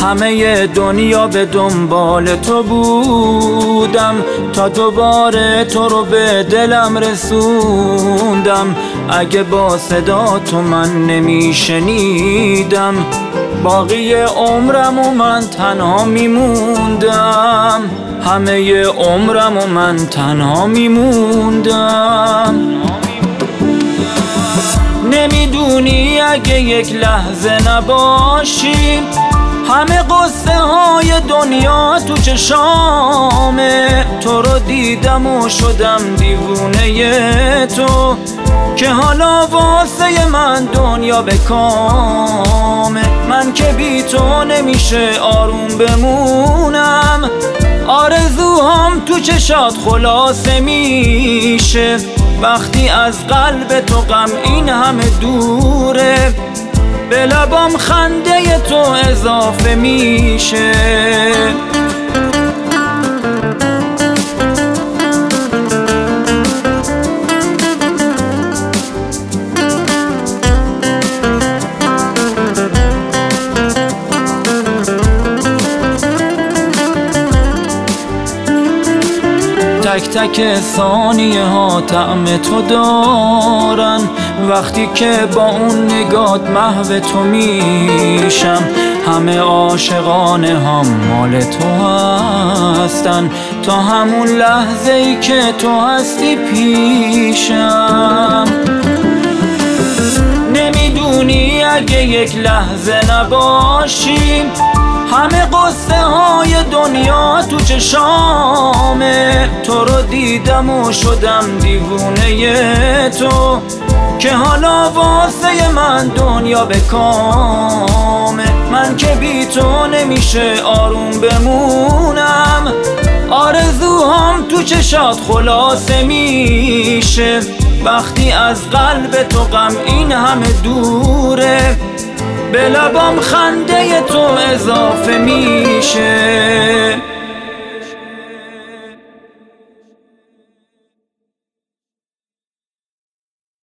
همه دنیا به دنبال تو بودم تا دوباره تو رو به دلم رسوندم. اگه با صدا تو من نمیشنیدم باقی عمرم و من تنها میموندم. همه عمرم و من تنها میموندم. نمیدونی اگه یک لحظه نباشی همه قصه های دنیا تو چشامه. تو رو دیدم و شدم دیوونه تو که حالا واسه من دنیا به کامه. من که بی تو نمیشه آروم بمونم، آرزوهام تو چشات خلاصه میشه وقتی از قلب تو غم این همه دوره. به لبام خنده تو اضافه میشه. تک تک ثانیه ها طعم تو دارن وقتی که با اون نگات محو تو میشم. همه عاشقان هم مال تو هستن تا همون لحظه ای که تو هستی پیشم. نمیدونی اگه یک لحظه نباشی همه قصه های دنیا تو چشامه. تو رو دیدم و شدم دیوونه تو که حالا واسه من دنیا به کامه. من که بی تو نمیشه آروم بمونم، آرزوهام تو چشات خلاصه میشه وقتی از قلب تو غم این همه دوره. به لبام خنده تو اضافه میشه.